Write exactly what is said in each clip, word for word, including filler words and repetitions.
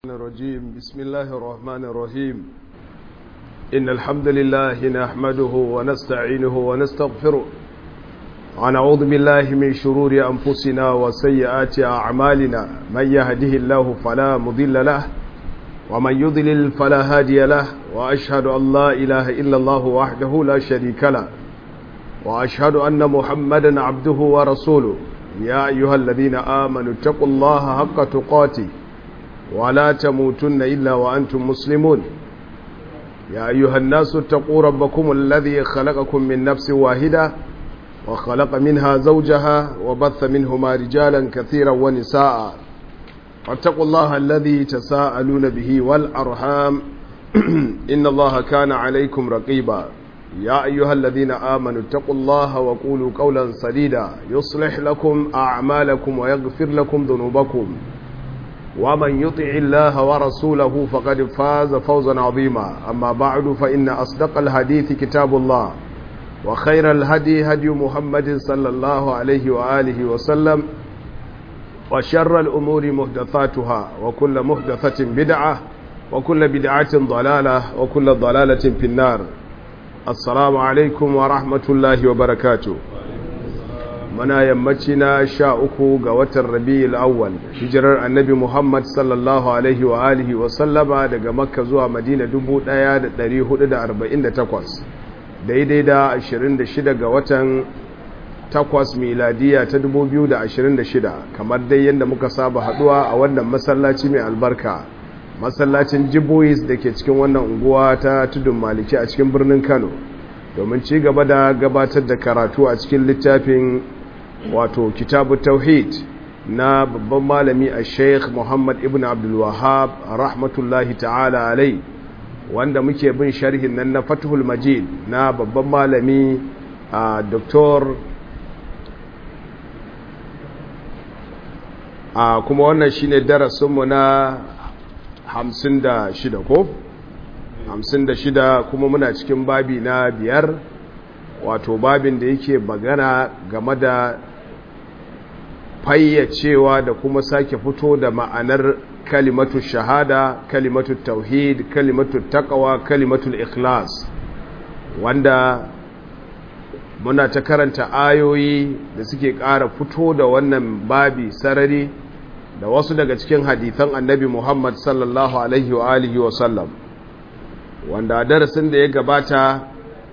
الرجيم بسم الله الرحمن الرحيم إن الحمد لله نحمده ونستعينه ونستغفره ونعوذ بالله من شرور أنفسنا وسيئات أعمالنا من يهده الله فلا مضل له ومن يضلل فلا هادي له وأشهد أن لا إله إلا الله وحده لا شريك له وأشهد أن محمدا عبده ورسوله يا أيها الذين آمنوا اتقوا الله حق تقاته ولا تموتن إلا وأنتم مسلمون يا أيها الناس اتقوا ربكم الذي خلقكم من نفس واحدة وخلق منها زوجها وبث منهما رجالا كثيرا ونساء واتقوا الله الذي تساءلون به والأرحام إن الله كان عليكم رقيبا يا أيها الذين آمنوا اتقوا الله وقولوا قولا سديدا يصلح لكم أعمالكم ويغفر لكم ذنوبكم ومن يطع الله ورسوله فقد فاز فوزا عظيما أما بعد فإن أصدق الحديث كتاب الله وخير الهدي هدي محمد صلى الله عليه وآله وسلم وشر الأمور محدثاتها وكل محدثة بدعة وكل بدعة ضلالة وكل ضلالة في النار السلام عليكم ورحمة الله وبركاته muna yammaci na sha uku ga watan rabi'ul awwal hijirar annabi Muhammad sallallahu alaihi wa alihi wa sallama daga makka zuwa madina dubu ɗaya da ɗari hudu da arba'in da takwas daidai da ashirin da shida ga watan takwas miladiya ta dubu biyu da ashirin da shida kamar dai yadda muka saba haduwa a wannan masallaci mai albarka masallacin jibois da ke cikin wannan unguwa ta tudun maliki a cikin birnin kano domin ci gaba da gabatar da karatu a cikin littafin wato kitabu tauhid na babban malami a sheikh muhammad ibn abdulwahab rahmatullahi ta'ala alai wanda muke bin sharhin nan na fathul majid na babban malami a doktor a kuma wannan shine darasinmu na hamsin da shida ko? hamsin da shida kuma muna cikin babi na biyar wato babin da yake magana game da fayyacewa da kuma sake fito da ma'anar kalimatu shahada kalimatu tauhid kalimatu taqwa kalimatu ikhlas wanda muna ta karanta ayoyi da suke ƙara fito da wannan babi sarari da wasu daga cikin hadithan annabi Muhammad sallallahu alaihi wa alihi wa sallam wanda darasin da ya gabata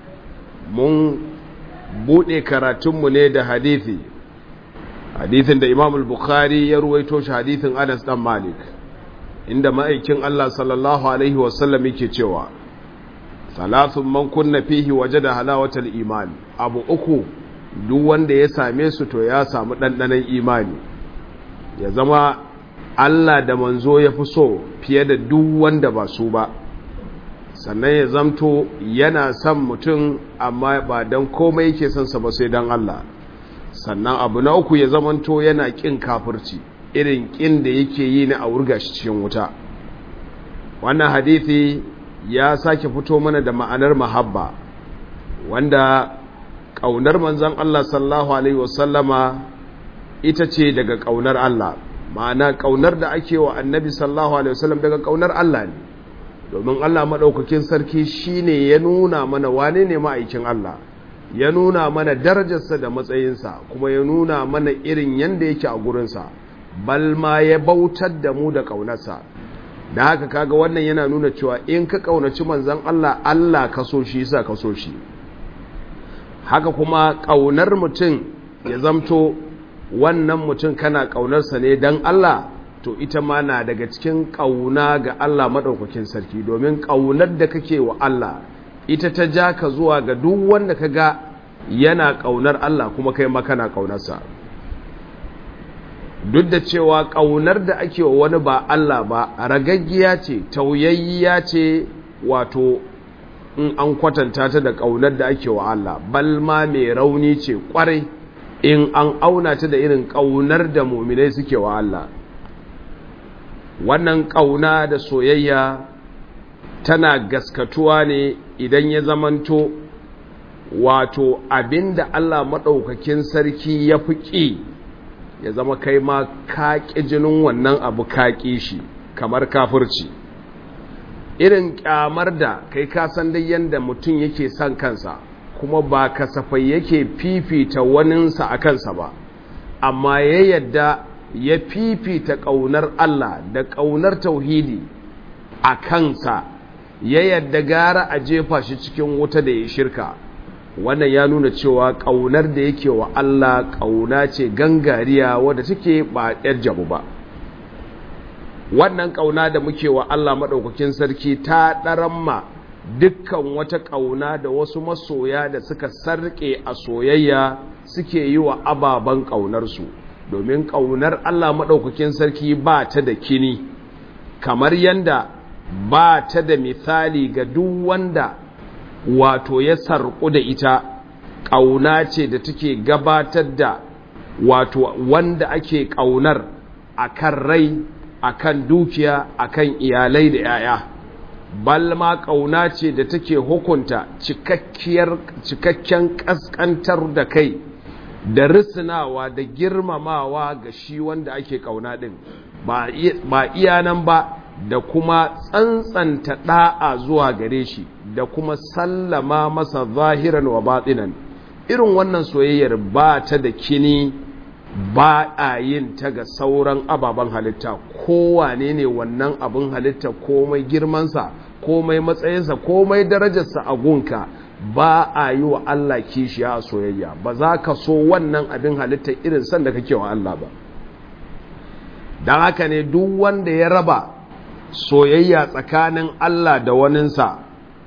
mun bude karatunmu ne da hadithi hadithin da Imam al-Bukhari ya ruwaito shi hadithin Anas dan Malik inda ma'aikin Allah sallallahu alaihi wasallam yake cewa salathun man kunna fihi wajada halawatal iman abu uku duk wanda ya same su to ya samu dandanan imani ya zama Allah da manzo ya fi so fiye da duk wanda ba su ba sannan ya zamto yana son mutum amma ba don komai yake son sa ba sai don Allah sannan abu na uku ya zamanto yana kin kafirci irin kin da yake yi na a wurga shi cikin wuta wannan hadisi ya sake fito mana da ma'anar mahabba wanda kaunar manzon Allah sallallahu alaihi wasallama ita ce daga kaunar Allah ma'ana kaunar da ake wa annabi sallallahu alaihi wasallam daga kaunar Allah ne domin Allah maɗaukakin sarki shi ne ya nuna mana wane ne ma'aikin Allah ya nuna mana darajarsa da matsayinsa kuma ya nuna mana irin yadda yake a gurinsa balma ya bautar da mu da ƙaunarsa da haka kaga wannan yana nuna cewa in ka ƙaunaci manzan Allah Allah ka so shi sa ka so shi haka kuma ƙaunar mutum ya zamto wannan mutum kana ƙaunarsa ne don Allah to ita ma na daga cikin ƙauna ga Allah maɗaukakin sarki domin ƙaunar da kake wa Allah ita ta ja ka zuwa ga duk wanda ka ga yana ƙaunar Allah kuma kai ma kana ƙaunarsa duk da cewa ƙaunar da ake wa wani ba Allah ba ragaggiya ce tauyayya ce wato in an kwatanta ta da ƙaunar da ake wa Allah balma mai rauni ce ƙwarai in an auna ta da irin ƙaunar da muminai suke wa Allah wannan ƙauna da soyayya tana gaskatuwa ne idan ya zamanto wato abinda Allah maɗaukakin sarki ya fi ƙi ya zama kai ma ka ƙi jinin wannan abu ka ƙi shi kamar kafirci. Irin kyamar da kai ka san dai yanda mutum yake son kansa kuma ba kasafai yake fifita waninsa a kansa ba, amma ya yadda ya fifita ƙaunar Allah da ƙaunar tauhidi a kansa, ya yadda gara a jefa shi cikin wuta da ya shirka. Wannan ya nuna cewa ƙaunar da yake wa Allah ƙauna ce gangariya wadda take ba ‘yar jabu ba. Wannan ƙauna da muke wa Allah maɗaukakin sarki ta ɗaramma dukkan wata ƙauna da wasu masoya da suka sarƙe a soyayya suke yi wa ababen ƙaunarsu, domin ƙaunar Allah maɗaukakin sarki ba ta da kini, kamar yanda ba ta da misali ga duk wanda wato ya sarƙu da ita. Ƙauna ce da take gabatar da wato wanda ake ƙaunar akan rai, akan dukiya, akan iyalai da 'ya'ya. Balma ƙauna ce da take hukunta cikakken ƙasƙantar da kai da risinawa da girmamawa ga shi wanda ake ƙauna ɗin, ba iya nan ba, da kuma tsantsanta ɗa'a zuwa gare shi da kuma sallama masa zahiran wa batinan. Irin wannan soyayyar ba ta da kini, ba a yin ta ga sauran ababen halitta. Kowane ne wannan abin halitta, komai girmansa, komai matsayinsa, komai darajarsa a gunka, ba a yi wa Allah kishiya a soyayya. Ba za ka so wannan abin halitta irin san da kake wa Allah ba. Don haka ne duk wanda ya raba soyayya tsakanin Allah da waninsa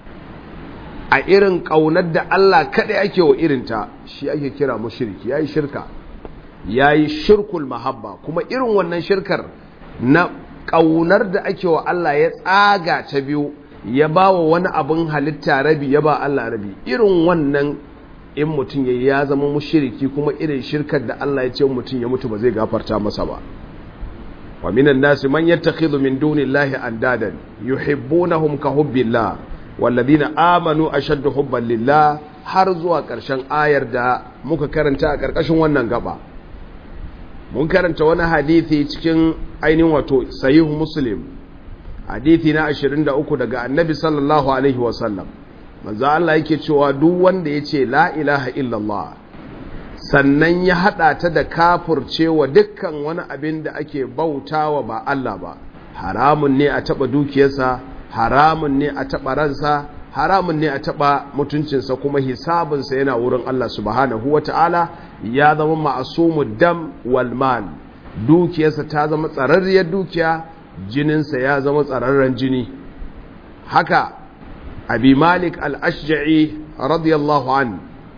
a irin ƙaunar da Allah kaɗai ake wa irinta, shi ake kira mushriki, ya yi shirka, ya yi shirkul mahabba. Kuma irin wannan shirkar na ƙaunar da ake wa Allah ya tsaga ta biyu, ya ba wa wani abin halitta rabi, ya ba Allah rabi. Irin wannan in mutum ya ya zama mushriki, kuma irin shirkar da Allah ya ce mutum ya mutu ba zai gafarta masa ba. wa minan nasi man yattakhidhu min dunillahi andadan yuhibbunahum ka hubbillah walladhina amanu ashaddu hubban lillah, har zuwa ƙarshen ayar da muka karanta a ƙarƙashin wannan gaba. Mun karanta wani hadithi cikin ainihin wato sahih Muslim, hadithi na ashirin da uku daga annabi sallallahu alaihi wasallam. Manzo Allah yake cewa duk wanda yace la ilaha illallah sannan ya hada ta da kafircewa dukkan wani abin da ake bautawa ba Allah ba, haramun ne a taba dukiyarsa, haramun ne a taba ransa, haramun ne a taba mutuncinsa, kuma hisabinsa yana wurin Allah subhanahu wata'ala. Ya zama ma'asumud dam wal mal, dukiyarsa ta zama tsararriyar dukiya, jininsa ya zama tsararren jini. Haka Abi Malik al-Ashja'i radiyallahu an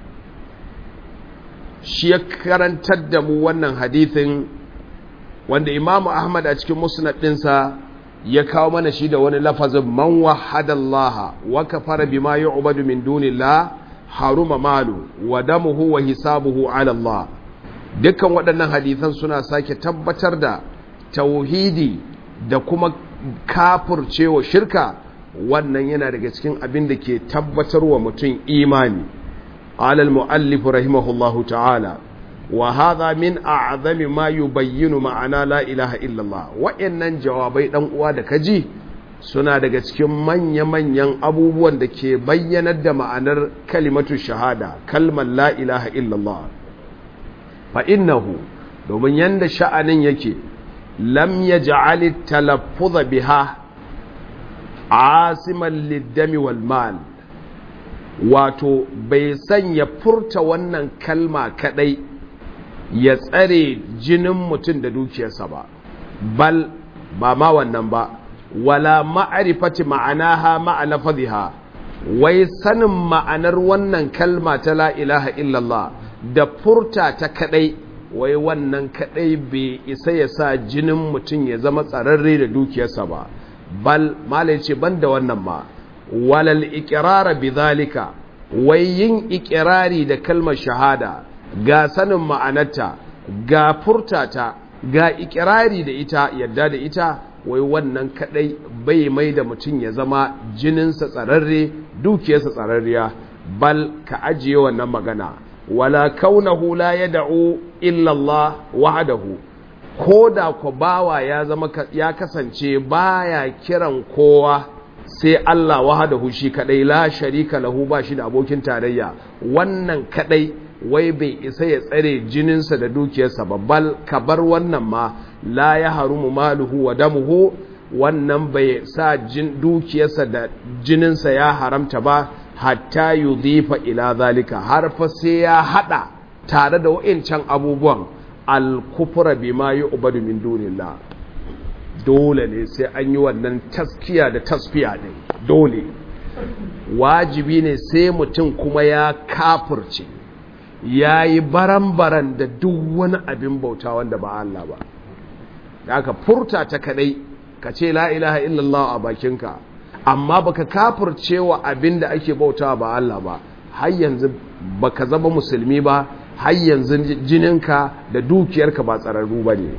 shi ya karantar da mu wannan hadithin, wanda Imam Ahmad a cikin musnad ɗinsa ya kawo mana shi da wani lafazin man wahadallaha wa kafara bima yu'badu min dunillah haruma malu wa damuhu wa hisabuhu ala Allah. Dukkan waɗannan hadisan suna sake tabbatar da tauhidi da kuma kafircewa shirka. Wannan yana daga cikin abin da ke tabbatar wa mutum imani. Alal mu'allif rahimahullahu ta'ala, wa hadha min a'zami ma yubayyinu ma'ana la ilaha illallah. Wa'annan jawabai dan uwa da kaji suna daga cikin manya-manyan abubuwan da ke bayyanar da ma'anar kalimatu shahada, kalmar la ilaha illallah. Fa innahu, domin yanda sha'anin yake, lam yaj'al at-talaffuz biha asiman liddami wal mal, wato bai sanya furta wannan kalma kadai ya tsare jinin mutum da dukiyarsa ba, bal ba ma wannan ba, wala ma'arifati ma'anaha ma'a lafadhiha, wai sanin ma'anar wannan kalma ta la ilaha illallah da furta ta kadai, wai wannan kadai bai isa ya sa jinin mutum ya zama tsararre da dukiyarsa ba. Bal malai ce banda wannan ma, walal iqrara bidhalika, wai yin iqrari da kalmar shahada, ga sanin ma'anarta, ga furtata, ga iqrari da ita, yadda da ita, wai wannan kadai bai mai da mutum ya zama jininsa tsararre, dukiyarsa tsararriya. Bal ka ajiye wannan magana, wala kaunahu la yad'u illa Allah wahdahu, ko da ku bawa ya zama ya kasance baya kiran kowa sai Allah wahdahu shi kadai la sharika lahu ba shi da abokin tarayya, wannan kadai wai bai isa ya tsare jininsa da dukiyarsa babbal kabar wannan ma la ya harumu maluhu wa damuhu, wannan bai sa jin dukiyarsa da jininsa ya haramta ba hatta yudhifa ila zalika, har fa sai ya hada tare da wa'incan abubuwan al-kufra bima yu'badu min dunillah. Dole ne sai an yi wannan taskiya da tasfiya ne, dole wajibi ne sai mutum kuma ya kafirce ya yi baran-baran da duk wani abin bauta wanda ba Allah ba. Da aka furta ta kadai ka ce la ilaha illallah a bakinka, amma baka kafirce wa abin da ake bauta ba Allah ba, har yanzu baka zama musulmi ba, har yanzu jininka da dukiyarka ba tsararru ba ne.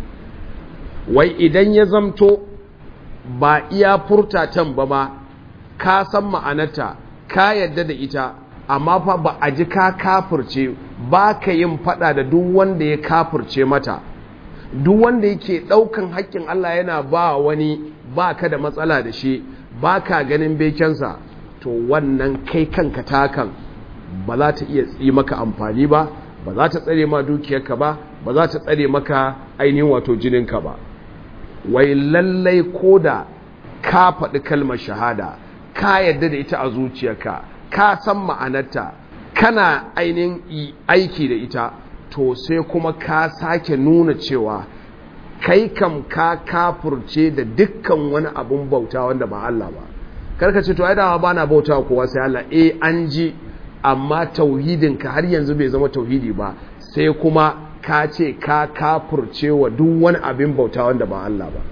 Wai idan ya zamto ba iya furta tan ba ma ka san ma'anarta ka yadda da ita, amma fa ba a ji ka kafirce ba ka yin fada da duk wanda ya kafirce mata, duk wanda yake daukan haƙƙin Allah yana ba wani ba ka da matsala da shi, ba ka ganin bekensa, to wannan kai kanka takan ba za ta iya tsi maka amfani ba, ba za ta tsare ma dukiyarka ba, ba za ta tsare maka ainihin wato jininka ba. Wai lallai ko da ka faɗi kalmar shahada ka yadda da ita a zuciyarka, ka san ma'anarta, kana ainihin aiki da ita, to sai kuma ka sake nuna cewa kai kam ka kafurce da dukkan wani abun bauta wanda ba Allah ba. Karka ce to ai dama bana bauta kowa sai Allah, eh an ji, amma tauhidinka har yanzu bai zama tauhidi ba, sai kuma ka ce ka kafurce wa duk wani abin bauta wanda ba Allah ba.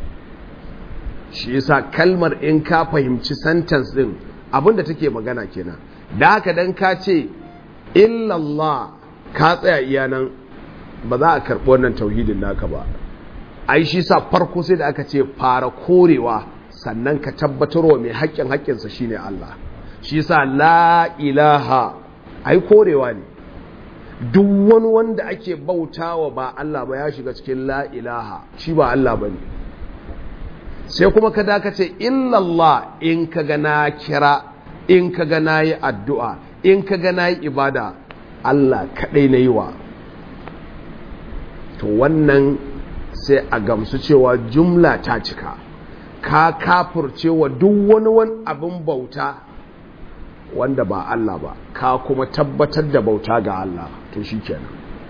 Shi yasa kalmar in ka fahimci sentence din abinda take magana kenan. Da haka dan ka ce illallah ka tsaya iyanan, ba za a karɓi wannan tauhidin naka ba. Ai shi sa farko sai da aka ce fara korewa, sannan ka tabbatarwa mai haƙƙin haƙƙinsa shine Allah. Shi sa la ilaha ai korewa ne, duk wani wanda ake bautawa ba Allah ba ya shiga cikin la ilaha, shi ba Allah ba ne. Sai kuma ka dakace illallah, in ka ga na kira, in ka ga na yi addu'a, in ka ga na yi ibada, Allah kaɗai na yi wa. To wannan sai a gamsu cewa jumla ta cika, ka kafurcewa duk wani wani abin bauta wanda ba Allah ba, ka kuma tabbatar da bauta ga Allah, to shi kenan.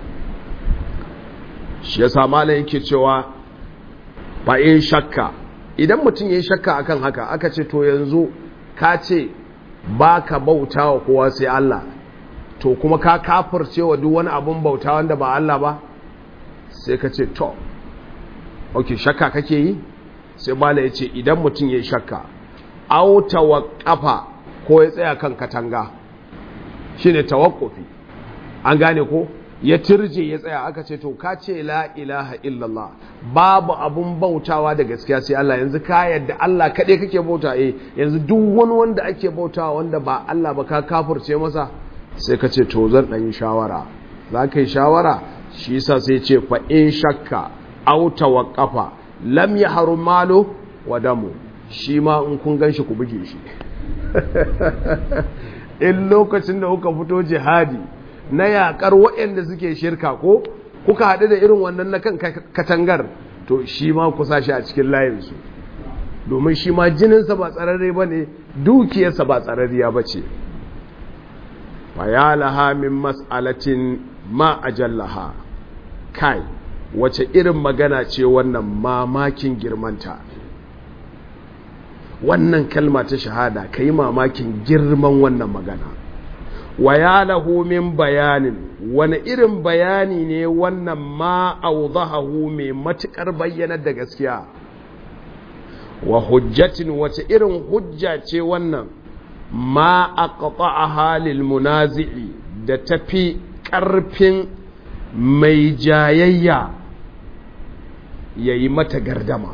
Shi yasa malam yake cewa ba in shakka, idan mutum ya yi shakka akan haka, aka ce to yanzu ka ce ba ka bauta wa kowa sai Allah, to kuma ka kafircewa duk wani abin bauta wanda ba Allah ba, sai ka ce to ok shakka kake yi, sai malam ya ce idan mutum ya yi shakka auta wa kafa ko ya tsaya kan katanga, shi ne tawakkufi, an gane ko ya turje ya tsaya, aka ce to ka ce la ilaha illallah, babu abun bautawa da gaskiya sai Allah, yanzu ka yadda Allah kaɗai kake bauta, eh yanzu duk wani wanda ake bautawa wanda ba Allah ba ka kafirce masa, sai ka ce to zan ɗan yi shawara. Za ka yi shawara, shi yasa sai ce fa in shakka auta wa kafa lam ya haru malo wa damu, shi ma in kun gan shi ku buge shi. In lokacin da kuka fito jihadi na yakar waɗanda suke shirka ko kuka haɗu da irin wannan na kan katangar, to shi ma ku sa shi a cikin layinsu, domin shi ma jininsa ba tsararre ba ne, dukiyarsa ba tsararriya ba ce. fayalaha min mas'alatin ma ajallaha, kai wace irin magana ce wannan, mamakin girmanta. Wannan kalma ta shahada kai mamakin girman wannan magana. wayalahu min bayanin, wani irin bayani ne wannan, ma awdahu mai matukar bayyanar da gaskiya. wa hujjatin, wace irin hujja ce wannan, ma aqta'aha lil munazi'i, da tafi karfin mai jayayya yayi mata gardama.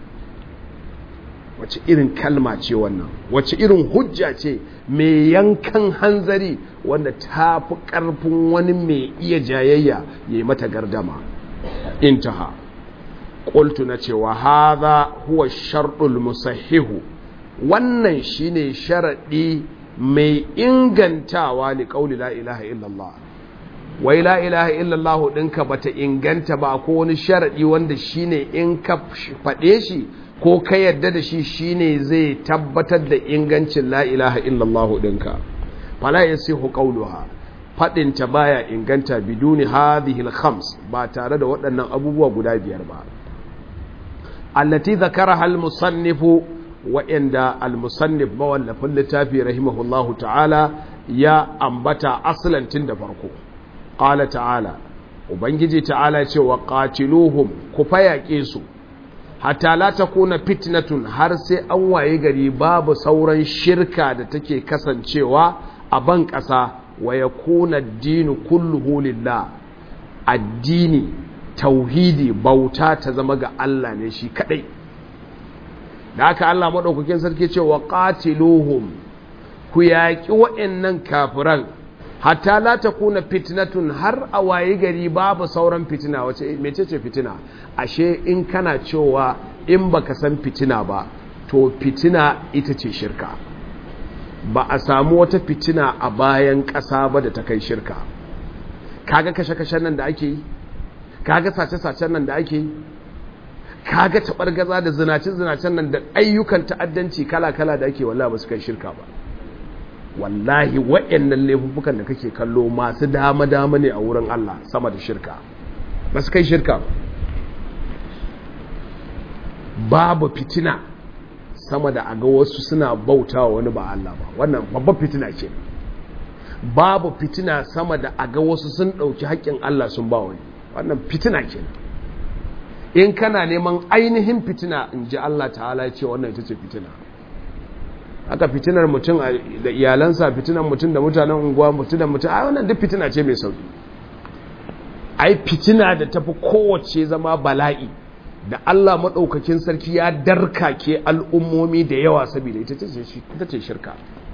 wace irin kalma ce wannan, wace irin hujja ce mai yankan hanzari wanda ta fi ƙarfin wani mai iya jayayya ya yi mata gardama. intaha. qultu nace wa hadha huwa sharɗul musahhihu, wannan shine sharadi mai ingantawa li qauli la ilaha illallah. wai la ilaha illallah ɗinka bata inganta ba, ko wani sharadi wanda shine in ka faɗe shi ko ka yarda da shi shine zai tabbatar da ingancin la ilaha illallah ɗinka. fala yasihu qawluha, faɗinta baya inganta biduni hadhihi al-khams, ba tare da waɗannan abubuwa guda biyar ba. allati zakaraha al-musannifu, wa inda al-musannif mawallafin littafi rahimahullahu ta'ala ya ambata aslan tun da farko. qala ta'ala, ubangiji ta'ala ce wa qatiluhum, ku fayake su hatta la takuna fitnatun, har sai an waye gari babu sauran shirka da take kasancewa a ban ƙasa, wa yakuna ad-dinu kulluhu lillah, addini tauhidi bauta ta zama ga Allah ne shi kadai. da haka Allah madaukakin sarki ce wa qatiluhum, ku yaki wa'annan kafiran hatta la takuna fitnatun, har a waye gari babu sauran fitina. wace mecece fitina? ashe in kana cewa in baka san fitina ba, to fitina ita ce shirka. ba a samu wata fitina a bayan ƙasa ba da ta kai shirka. kaga kashe-kashen nan da ake yi, kaga sace-sacen nan da ake yi, kaga taɓargaza da zinace-zinacen nan da ayyukan ta'addanci kala-kala da ake, wallahi ba su kai shirka ba. wallahi wa'annan laifuffukan da kake kallo masu dama-dama ne a wurin Allah sama da shirka, ba su kai shirka. babu fitina sama da aga wasu suna bauta wa wani ba Allah ba, wannan babbar fitina ce. babu fitina sama da aga wasu sun ɗauki haƙƙin Allah sun ba wani, wannan fitina ce. in kana neman ainihin fitina, in ji Allah ta'ala ya ce wannan ita ce fitina. haka fitinar mutum da iyalansa, fitinar mutum da mutanen unguwa, mutum da mutum, ai wannan duk fitina ce mai sauki. ai fitina da tafi kowace zama bala'i da Allah maɗaukakin sarki ya darkake al'ummomi da yawa saboda ita ce shirka.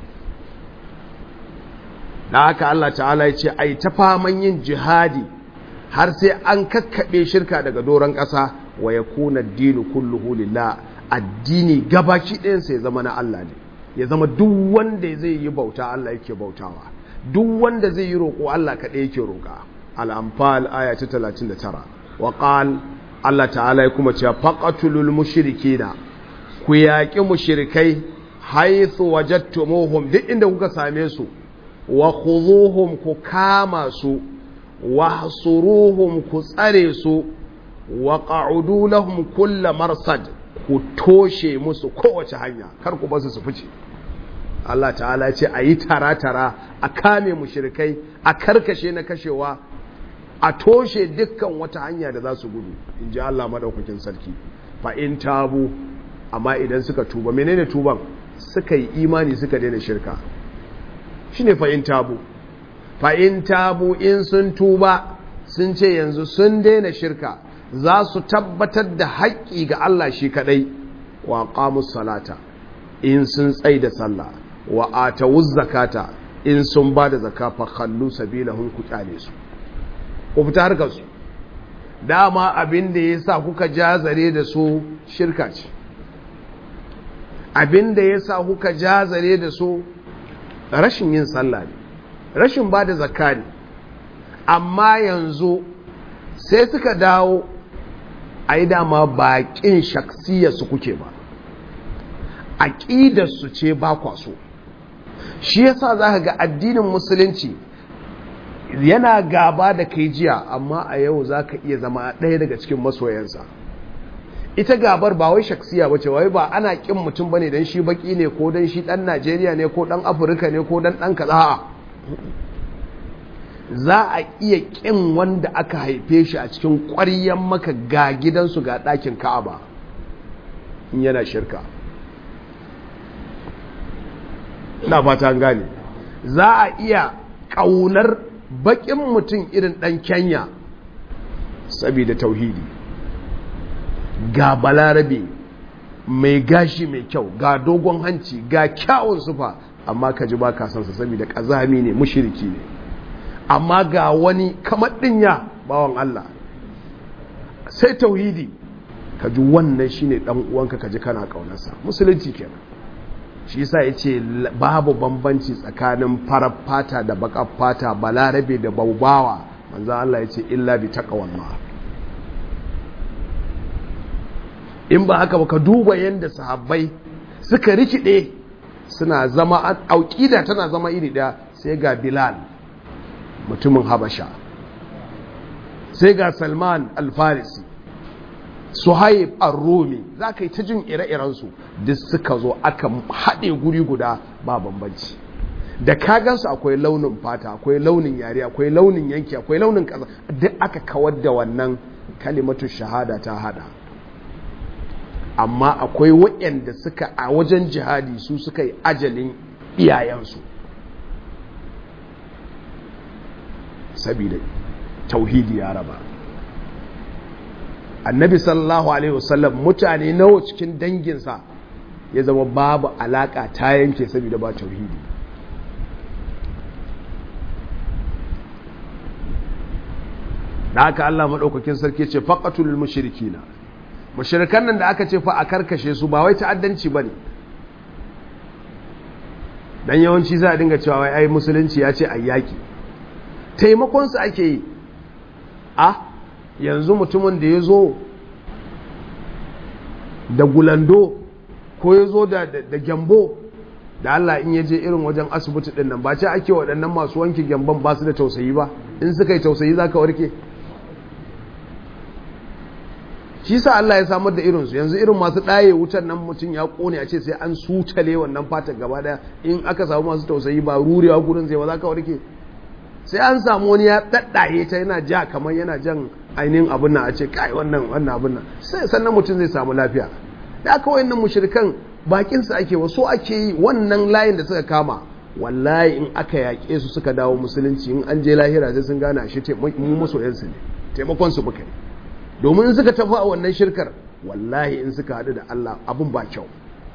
da haka Allah ta'ala ya ce ai ta faman yin jihadi har sai an kakkaɓe shirka daga doron ƙasa, wa yakuna ad-dinu kulluhu lillah, addini gabaki ɗayansa ya zama na Allah ne, ya zama duk wanda zai yi bauta Allah yake bautawa, duk wanda zai yi roƙo Allah kaɗai yake roƙa. al-anfal aya ta talatin da tara. wa qal, Allah ta'ala ya kuma cewa faqatulul mushrikina, ku yaƙi mushrikai haythu wajadtumuhum, duk inda kuka same su, wa khudhuhum, ku kama su, wa hasuruhum, ku tsare su, wa qa'udu lahum kull marsad, ku toshe musu kowace hanya, kar ku basu su fice. Allah ta'ala ce a yi tara-tara, a kame mushrikai, a karkashe na kashewa, a toshe dukkan wata hanya da za su gudu, in ji Allah madaukakin sarki. fa in tabu, amma idan suka tuba, menene tuban? suka yi imani suka daina shirka, shine fa in tabu. fa in tabu, in sun tuba sun ce yanzu sun daina shirka, za su tabbatar da haƙƙi ga Allah shi kadai, wa qamus salata, in sun tsai da sallah, wa atawuz zakata, in sun ba da zakka, fa khallu sabilahum, ku kyale su, ku fita harkar su. dama abin da yasa kuka jazare da su shirka ce, abin da yasa kuka jazare da su rashin yin sallah ne, rashin ba da zakka ne. amma yanzu sai suka dawo, ai dama baƙin shaksiyarsu kuke ba, aƙidarsu ce ba kwaso. shi yasa za ka ga addinin musulunci yana gaba da kai jiya, amma a yau za ka iya zama ɗaya daga cikin masoyansa. ita gabar ba wai shaksiya ba ce, wai ba ana ƙin mutum ba ne don shi baƙi ne, ko don shi ɗan Najeriya ne, ko ɗan Afirka ne, ko ɗan ɗan kaza. za a iya ƙin wanda aka haife shi a cikin ƙwaryen maka ga gidansu ga ɗakin Ka'aba in yana shirka. na fata gane. za a iya ƙaunar baƙin mutum irin ɗan Kenya saboda tauhidi, ga balarabe mai gashi mai kyau, ga dogon hanci, ga kyawun sufa, amma ka ji ba ka sansa saboda ƙazami ne, mushriki ne. amma ga wani kamar dinya bawan Allah, sai tauhidi, ka ji wannan shine dan uwanka, ka ji kana kaunarsa. Musulunci kenan. Shi yasa yace babu bambanci tsakanin farar fata da bakar fata, balarabe da baubawa. Manzo Allah yace illa bi taqwallah. In ba haka ba, ka duba yanda sahabbai suka rikide, suna zama auqida tana zama iri daya. Sai ga Bilal mutumin Habasha, sai ga Salman al-Farisi, Suhaib ar-Rumi, za ka yi ta jin ire-irensu duk suka zo aka haɗe guri guda, ba bambanci. Da ka gansu akwai launin fata, akwai launin yare, akwai launin yanki, akwai launin ƙasa, duk aka kawar da wannan kalimatu shahada ta hada. Amma akwai waɗanda suka a wajen jihadi su suka yi ajalin iyayensu, sabida tauhidi ya raba. Annabi sallallahu alaihi wasallam mutane nawa cikin danginsa ya zama babu alaka ta yanke saboda ba tauhidi. Da haka Allah madaukakin sarki ce faqatul mushrikina, mushrikan nan da aka ce fa a karkashe su ba wai ta'addanci bane. Dan yawanci za a dinga cewa wai ai musulunci ya ce ayyaki, taimakon su ake yi. A yanzu mutumin da ya zo da gulando ko ya zo da gyambo, da Allah in ya je irin wajen asibiti ɗin nan, ba ce ake waɗannan masu wanke gyambon ba su da tausayi ba? In suka yi tausayi za ka warke? Shi sa Allah ya samar da irinsu. Yanzu irin masu ɗaye wutan nan mutum ya ƙone a ce sai an sutale wannan fatar gaba ɗaya, in aka samu masu tausayi ba rurewa gurin zai ba za ka warke? Sai an samu wani ya ɗaɗɗaye ta yana ja kamar yana jan ainihin abin nan, a ce kai wannan wannan abin nan, sai sannan mutum zai samu lafiya. Da aka wayannan mushrikan bakin su ake wasu ake yi wannan layin da suka kama, wallahi in aka yaƙe su suka dawo musulunci, in an je lahira sai sun gane shi mu masoyan su ne, taimakon su muka yi. Domin in suka tafi a wannan shirkar, wallahi in suka haɗu da Allah abin ba kyau.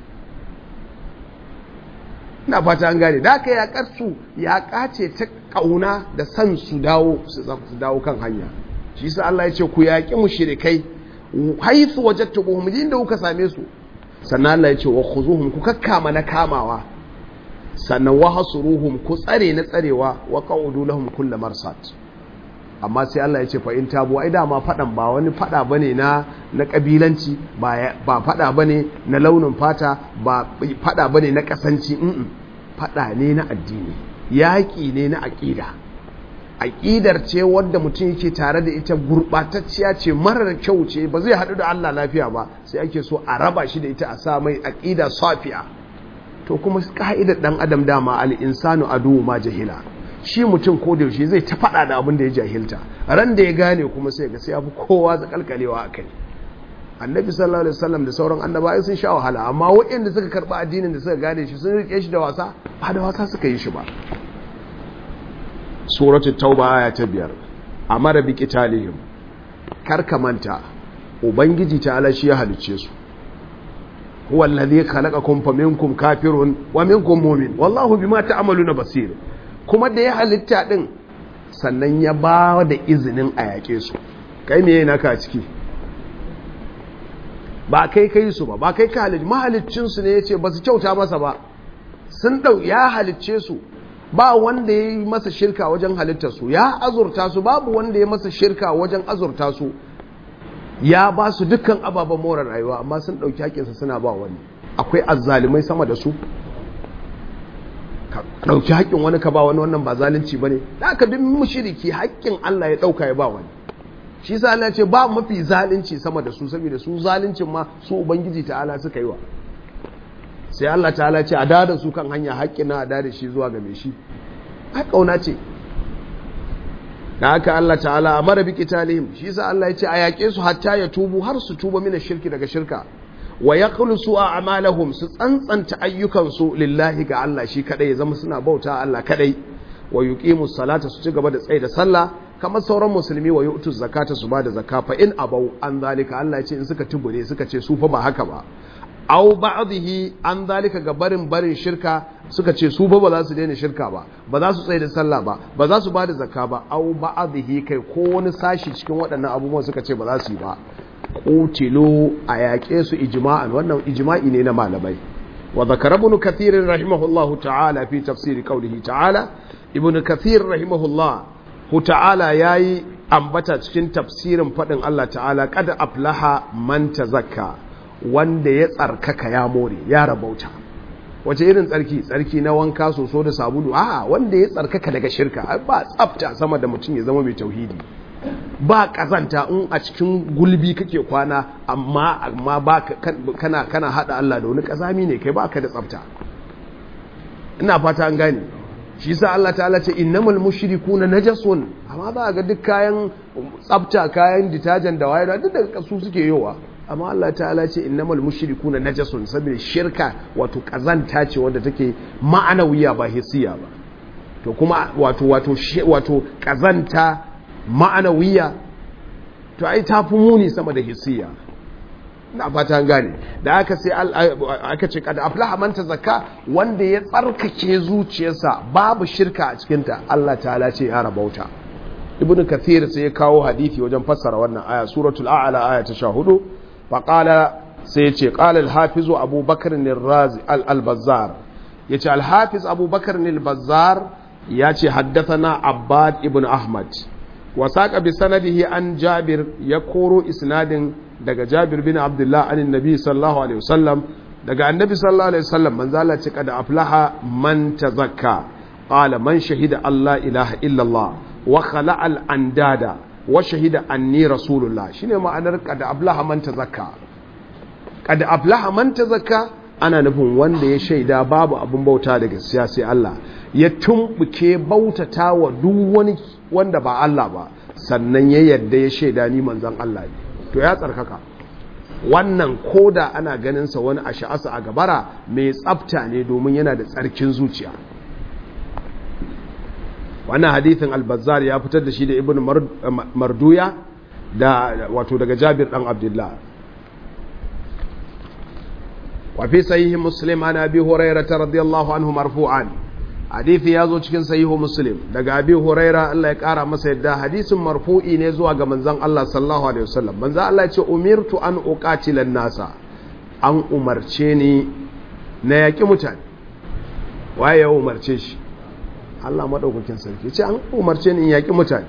Ina fata an gane. Da aka yaƙar su yaƙa ce ta ƙauna da san su dawo su dawo kan hanya. Shi sa Allah ya ce ku yaƙi mushrikai haythu wajadtuhum, inda kuka same su. Sannan Allah ya ce wa khuzuhum, ku kakkama na kamawa. Sannan wa hasuruhum, ku tsare na tsarewa, wa qa'udu lahum kull marsat. Amma sai Allah ya ce fa in tabu, ai dama fadan ba wani fada bane na na kabilanci, ba ba fada bane na launin fata, ba fada bane na kasanci, mm fada ne na addini, yaki ne na aqida. Aqidar ce wanda mutum yake tare da ita gurbatacciya ce, marar kyau ce, ba zai hadu da Allah lafiya ba, sai ake so a raba shi da ita, a sa mai aqida safiya. To kuma ka'idar dan adam dama al insanu adu ma jahila. Shi mutum ko da yaushe zai ta faɗa da abin da ya jahilta, ran da ya gane kuma sai ga sai ya fi kowa zakalkalewa akai. Annabi sallallahu alaihi wasallam da sauran annabawa sun sha wahala, amma waɗanda suka karɓi addinin da suka gane shi sun rike shi da wasa, ba da wasa suka yi shi ba. Suratul Tauba aya ta biyar. Amara bi qitalihim. Karka manta ubangiji ta'ala shi ya halicce su. Huwa alladhi khalaqakum faminkum kafirun wa minkum mu'min wallahu bima ta'maluna basir. Kuma da ya halitta din sannan ya ba da izinin a yaƙe su. Kai me yana ka ciki? Ba kai kai su ba, ba kai ka halicci, mahaliccin su ne yace ba su kyauta masa ba. Sun dau ya halicce su, ba wanda ya yi masa shirka wajen halittar su, ya azurta su, babu wanda ya masa shirka wajen azurta su. Ya ba su dukkan ababen more rayuwa, amma sun dauki haƙƙinsa suna ba wani. Akwai azzalimai sama da su. Ka dauki haƙƙin wani ka ba wani, wannan ba zalunci bane. Da aka duk mushriki haƙƙin Allah ya dauka ya ba wani. Shi yasa Allah ya ce ba mafi zalunci sama da su, saboda su zaluncin ma su ubangiji ta'ala suka yi wa. Sai Allah ta'ala ce a dada su kan hanya, haƙƙin na a dada shi zuwa ga mai shi. Ai kauna ce. Da haka Allah ta'ala amara bi qitalihim, shi yasa Allah ya ce a yaƙe su hatta ya tubu, har su tuba mina shirki daga shirka. Wa yaqlusu a'malahum, su tsantsanta ayyukansu lillahi ga Allah shi kadai, ya zama suna bauta Allah kadai. Wa yuqimus salata, su ci gaba da tsaye da sallah kamar sauran musulmi. Wa yu'tuz zakata, su bada zakka. Fa in abau an zalika, Allah ya ce in suka tubure suka ce su fa ba haka ba, aw ba'dhihi an zalika, ga barin barin shirka, suka ce su ba ba za su daina shirka ba ba za su tsaye da sallah ba ba za su ba da zakka ba au ba'dhihi kai ko wani sashi cikin waɗannan abubuwan suka ce ba za su yi ba qutilu a yaƙe su ijma'an wannan ijma'i ne na malamai wa zakara ibn kathir rahimahullahu ta'ala fi tafsir qawlihi ta'ala ibn kathir rahimahullah ta'ala yayi ambata cikin tafsirin fadin Allah ta'ala qad aflaha man tazakka wanda ya tsarkaka ya more ya rabauta wace irin tsarki tsarki na wanka soso da sabulu a wanda ya tsarkaka daga shirka ba tsafta sama da mutum ya zama mai tauhidi ba kazanta in a cikin gulbi kake kwana amma amma ba kana kana hada Allah da wani kazami ne kai baka da tsafta ina fata an gane shi yasa Allah ta'ala ce innamal mushrikuna najasun amma za ga duk kayan tsafta kayan detergent da waye duk daga kasu suke yowa amma Allah ta'ala ce innamal mushrikuna najasun saboda shirka wato kazanta ce wanda take ma'anawiya ba hissiya ba to kuma wato wato wato kazanta ma'anawiya to ai tafi muni sama da hissiya na fata gane da aka sai aka ce kada aflaha man tazakka wanda ya tsarkake zuciyarsa babu shirka a cikin ta Allah ta'ala ce ya rabauta ibnu kathir sai ya kawo hadisi wajen fassara wannan aya suratul a'la aya ta sha hudu faƙala sai ya ce ƙalal hafizu abubakar nirrazi al-bazzar ya ce alhafiz abubakar nil-bazzar ya ce haddathana abbad ibn ahmad wasaƙa bi sanadihi an jabir ya koro isnadin daga jabir bin abdullah anin nabi sallallahu alaihi wasallam daga annabi sallallahu alaihi wasallam manzala ce kada aflaha man tazakka qala man shahida allah ilaha illallah wa khala'a al-andada wa shahida anni rasulullah shine ma'anar kada aflaha man tazakka kada aflaha man tazakka ana nufin wanda ya shaida babu abun bauta da gaskiya sai Allah ya tumbuke bautata wa duk wani wanda ba Allah ba sannan ya yadda ya shaida ni manzon Allah ne to ya tsarkaka wannan koda ana ganin sa wani asha'asa a gabara mai tsafta ne domin yana da tsarkin zuciya wannan hadithin al-bazzar ya fitar da shi da ibn marduya da wato daga jabir dan abdullah wa fi sahih muslim ana abi hurairah radiyallahu anhu marfu'an hadithi yazo cikin sahih muslim daga abi hurairah Allah ya kara masa yadda hadisin marfu'i ne zuwa ga manzon Allah sallallahu alaihi wasallam manzon Allah ya ce umirtu an uqatila nasa an umarce ni na yaki mutane waye ya umarce shi Allah maɗaukakin sarki ce an umarce ni in yaƙi mutane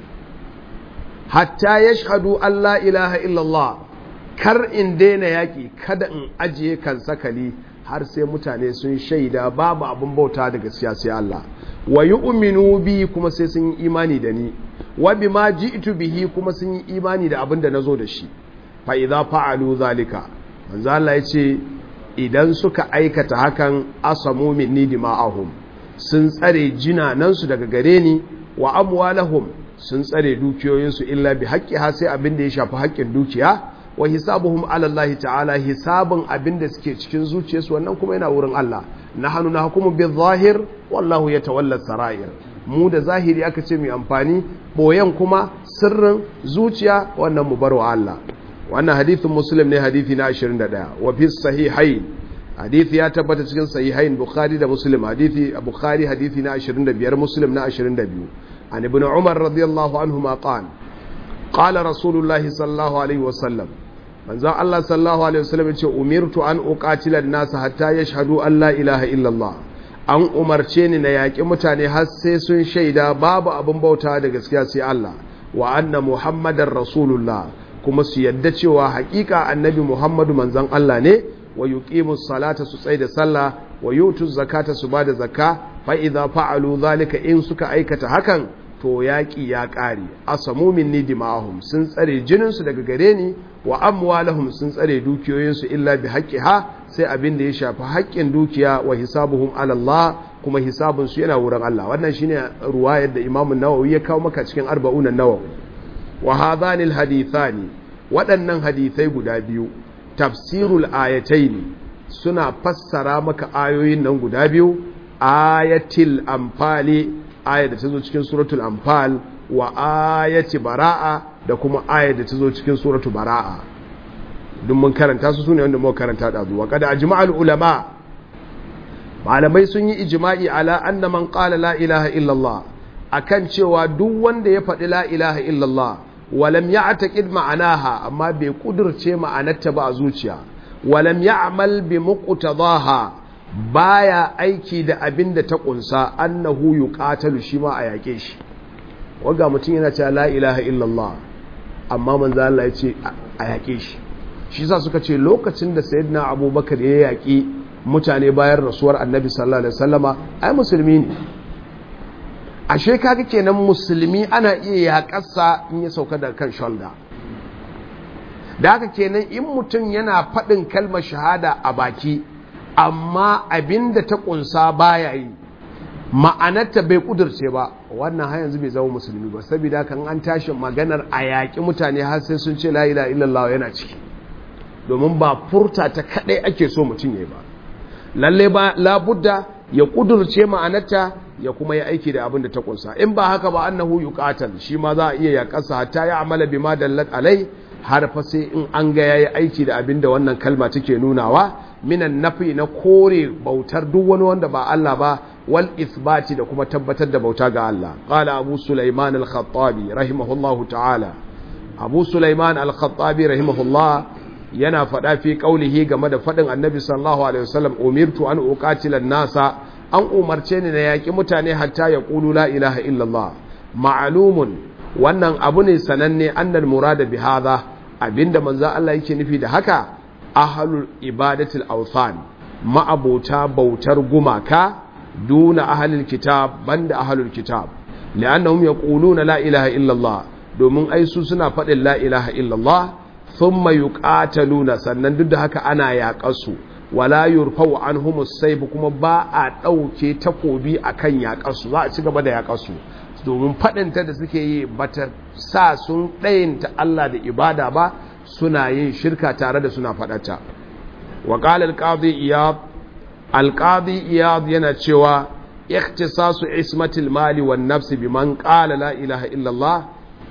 hatta ya shahadu Allah ilaha illallah kar in daina yaƙi kada in ajiye kan sakali har sai mutane sun shaida babu abin bauta daga siyasi Allah wa yu'minu bi kuma sai sun yi imani da ni wa bima ji'tu bihi kuma sun yi imani da abin da nazo da shi fa idza fa'alu zalika manzo Allah yace idan suka aikata hakan asamu minni dima'ahum sun tsare jinanansu daga gare ni wa amwalahum sun tsare dukiyoyinsu illa bi haqqiha sai abin da ya shafi haƙƙin dukiya wa hisabuhum ala Allah ta'ala hisabun abin da suke cikin zuciyarsu wannan kuma yana wurin Allah nahnu nahkumu bil zahir wallahu yatawalla sarair mu da zahiri aka ce mai amfani boyen kuma sirrin zuciya wannan mu barwa Allah wannan hadithin muslim ne hadithi na ashirin da ɗaya wa fi sahihain hadithi ya tabbata cikin sahihain bukhari da muslim hadithi bukhari hadithi na ashirin da biyar muslim na ashirin da biyu an ibn umar radiyallahu anhu ma qala qala rasulullahi sallallahu alaihi wasallam manzon Allah sallallahu alaihi wasallam ya ce umirtu an uqatila an-nas hatta yashhadu an la ilaha illallah an umarce ni na yaƙi mutane har sai sun shaida babu abin bauta da gaskiya sai Allah wa anna muhammadar rasulullah kuma su yadda cewa haƙiƙa annabi muhammadu manzon Allah ne wa yuqimus salata su tsaye da sallah wa yutuz zakata su bada zakka fa idza fa'alu zalika in suka aikata hakan to yaƙi ya ƙare asamu minni dima'ahum sun tsare jininsu daga gare ni wa amwalahum sun tsare dukiyoyinsu illa bi haqqiha sai abin da ya shafi haƙƙin dukiya wa hisabuhum ala Allah kuma hisabun su yana wurin Allah wannan shine ruwayar da Imam an-Nawawi ya kawo maka cikin arba'un an-Nawawi wa hadhani al-hadithani waɗannan hadisai guda biyu tafsirul ayataini suna fassara maka ayoyin nan guda biyu ayatil anfali ayat da tazo cikin suratul anfal wa ayati bara'a da kuma ayat da tazo cikin suratul bara'a duk mun karanta su sune wanda muka karanta da zuwa kada ajma'ul ulama malamai sun yi ijma'i ala anna man qala la ilaha illallah akan cewa duk wanda ya faɗi la ilaha illallah walam ya'taqid ma'anaha amma bai kudurce ma'anarta ba a zuciya walam ya'mal bi muqtadaha baya aiki da abin da ta kunsa annahu yuqatalu shi ma a yake shi waga mutum yana cewa la ilaha illallah amma manzo Allah ya ce a yake shi shi yasa suka ce lokacin da sayyidina Abubakar ya yaki mutane bayan rasuwar Annabi sallallahu alaihi wasallama ai musulmi ne ashe kaga kenan musulmi ana iya yakarsa in ya sauka daga kan shoulder da haka kenan in mutum yana faɗin kalmar shahada a baki amma abinda ta kunsa baya yi ma'anarta bai kudurce ba wannan har yanzu bai zama musulmi ba saboda kan an tashi maganar a yaƙi mutane har sai sun ce la ilaha illallah yana ciki domin ba furta ta kadai ake so mutum yayi ba lalle ba labudda ya kudurce ma'anarta ya kuma yi aiki da abin da ta kunsa in ba haka ba annahu yuqatal shi ma za a iya yaƙarsa hatta ya amala bima dallat alai har fa sai in an ga yayi aiki da abin da wannan kalma take nunawa minan nafi na kore bautar duk wani wanda ba Allah ba wal isbati da kuma tabbatar da bauta ga Allah qala abu sulaiman al-khattabi rahimahullahu ta'ala abu sulaiman al-khattabi rahimahullah yana faɗa fi qaulihi game da faɗin annabi sallallahu alaihi wasallam umirtu an uqatila an-nasa an umarce ni na yaki mutane hatta yaqulu la ilaha illallah ma'lumun wannan abu ne sananne annal murada bi hadha abinda manzo Allah yake nufi da haka ahlul ibadatul awthan ma'abota bautar gumaka duna ahlul kitab banda ahlul kitab li'annahum yaquluna la ilaha illallah domin ai su suna faɗin la ilaha illallah thumma yuqataluna sannan duk da haka ana yaƙar su wala yurfa'u anhumus sayf kuma ba a dauke takobi akan yaƙar su za a ci gaba da yaƙar su domin faɗinta da suke yi bata sa sun ɗayinta Allah da ibada ba suna yin shirka tare da suna faɗata wa qala al-qadi iyad al-qadi iyad yana cewa ikhtisasu ismatil mali wan nafsi biman qala la ilaha illallah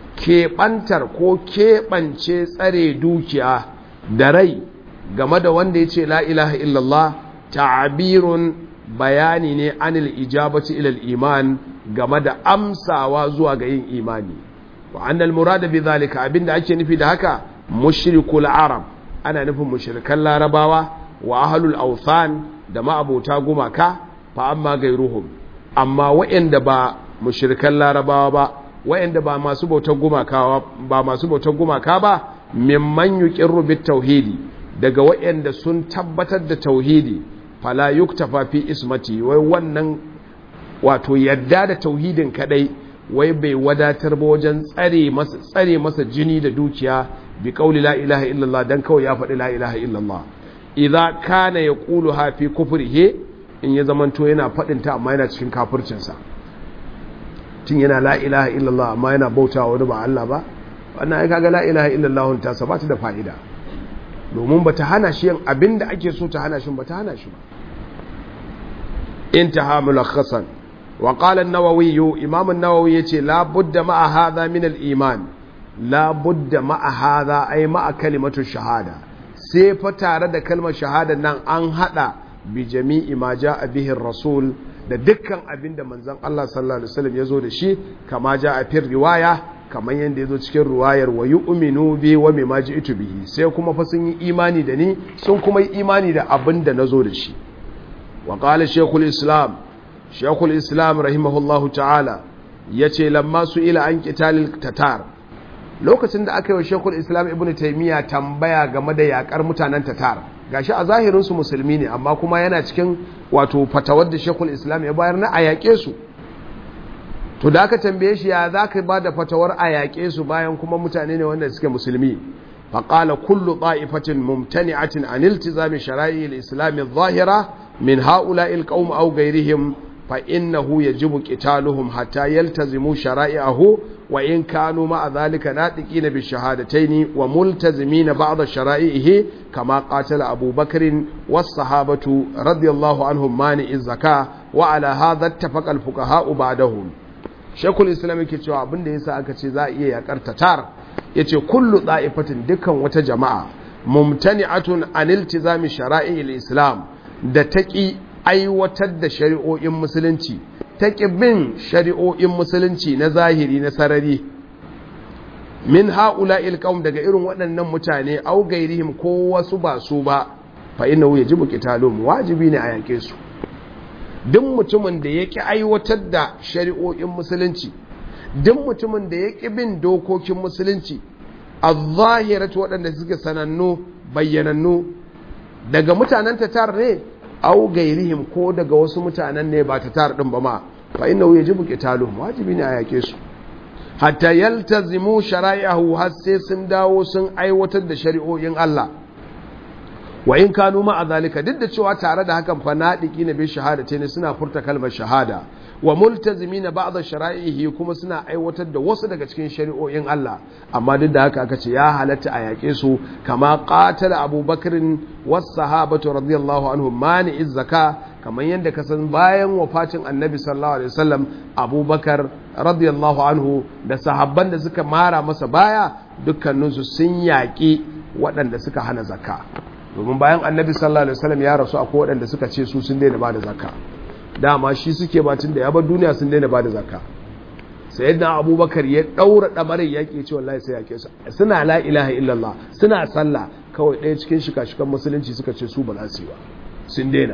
keɓantar ko keɓance tsare dukiya da rai game da wanda ya ce la ilaha illallah ta'abirun bayani ne anil ijabati ilal iman game da amsawa zuwa ga yin imani wa annal murada bi zalika abinda ake nufi da haka mushrikul arab ana nufin mushrikan larabawa wa ahlul awthan da ma'abota gumaka fa amma gairuhum amma wa'anda ba mushrikan larabawa ba wa'anda ba masu bautar gumaka ba masu bautar gumaka ba mimman yuqirru bit tauhidi daga wa'anda sun tabbatar da tauhidi fala yuktafa fi ismati wai wannan wato yadda da tauhidin kadai wai bai wadatar ba wajen tsare masa tsare masa jini da dukiya bi qauli la ilaha illallah dan kawai ya faɗi la ilaha illallah idza kana yaquluha fi kufrihi in ya zamanto yana faɗin ta amma yana cikin kafircin sa tun yana la ilaha illallah amma yana bautawa wani ba Allah ba wannan ai kaga la ilaha illallah ta sa ba ta da fa'ida domin bata hana shi yin abinda ake so ta hana shi bata hana shi ba intaha mulakhasan wa qala an-nawawi imam an-nawawi yace la budda ma'a hadha min al-iman la budda ma'a hadha ay ma'a kalimatu shahada sai fa tare da kalmar shahada nan an hada bi jami'i ma jaa bihi ar-rasul da dukkan abinda manzon Allah sallallahu alaihi wasallam yazo da shi kama jaa fi riwaya kamar yanda yazo cikin riwayar wa yu'minu bi wa mimma ji'tu bihi sai kuma fa sun yi imani da ni sun kuma yi imani da abinda nazo da shi wa qala shaykhul islam shaykhul islam rahimahullahu ta'ala yace lamma su ila an qitalil tatar lokacin da aka yi wa shaykhul islam ibnu taymiya tambaya game da yakar mutanen tatar gashi a zahirin su musulmi ne amma kuma yana cikin wato fatawar da shaykhul islam ya bayar na a yake su to da aka tambaye shi ya zaka ba da fatawar a yake su bayan kuma mutane ne wanda suke musulmi faqala kullu ta'ifatin mumtani'atin an iltizami shara'i al-islam adh-dhahira min ha'ula'i al-qaum aw ghayrihim fa innahu yajibu qitaluhum hatta yaltazimu shara'i'ahu wa in kanu ma'a dhalika natiqina bi shahadatayn wa multazimina ba'd shara'ihi kama qatala Abu Bakr was-sahabatu radiyallahu anhum mani'i az-zakah wa ala hadha ittafaqa al-fuqaha ba'dahum Sheikhul Islam yake cewa abinda yasa aka ce za a iya yakar tatar yace kullu da'ifatin dukkan wata jama'a mumtani'atun an iltizami shara'i'il islam da taƙi aiwatar da shari'o'in musulunci ta bin shari'o'in musulunci na zahiri na sarari min ha'ula'il qaum daga irin waɗannan mutane au gairihim ko wasu ba su ba fa innahu yajibu qitalum wajibi ne a yake su duk mutumin da yake aiwatar da shari'o'in musulunci duk mutumin da yake bin dokokin musulunci az-zahiratu waɗanda suke sanannu bayyanannu daga mutanen tatar ne au gairihim ko daga wasu mutanen ne ba tatar din ba ma fa innahu yajibu qitalum wajibi ne a yake su hatta yaltazimu shara'i'ahu har sai sun dawo sun aiwatar da shari'o'in Allah wa in kanu ma azalika duk da cewa tare da hakan fa nadiki ne bi shahadate ne suna furta kalmar shahada wa multazimina ba'd shara'ihi kuma suna aiwatar da wasu daga cikin shari'o'in Allah amma duk da haka aka ce ya halatta a yake su kama qatala Abubakar was sahabatu radiyallahu anhum mani'iz zaka kamar yadda ka san bayan wafatin Annabi sallallahu alaihi wasallam Abubakar radiyallahu anhu da sahabban da suka mara masa baya dukkaninsu sun yaƙi waɗanda suka hana zakka domin bayan Annabi sallallahu alaihi wasallam ya rasu akwai waɗanda suka ce su sun daina bada zakka dama shi suke batun da ya bar duniya sun daina bada zakka sayyidina Abubakar ya daura damarin yaƙi ce wallahi sai yake su suna la ilaha illallah suna sallah kawai ɗaya cikin shika-shikan musulunci suka ce su ba za su yi ba sun daina